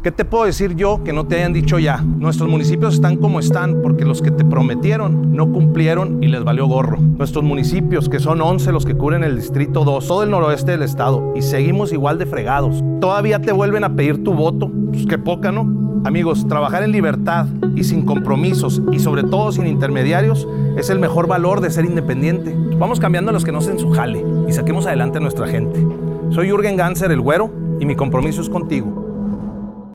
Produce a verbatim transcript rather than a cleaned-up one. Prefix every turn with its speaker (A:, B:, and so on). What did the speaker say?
A: ¿Qué te puedo decir yo que no te hayan dicho ya? Nuestros municipios están como están porque los que te prometieron no cumplieron y les valió gorro. Nuestros municipios, que son once los que cubren el distrito dos, todo el noroeste del estado, y seguimos igual de fregados. Todavía te vuelven a pedir tu voto. Pues qué poca, ¿no? Amigos, trabajar en libertad y sin compromisos y sobre todo sin intermediarios es el mejor valor de ser independiente. Vamos cambiando a los que no hacen su jale y saquemos adelante a nuestra gente. Soy Jürgen Ganser, el Güero, y mi compromiso es contigo.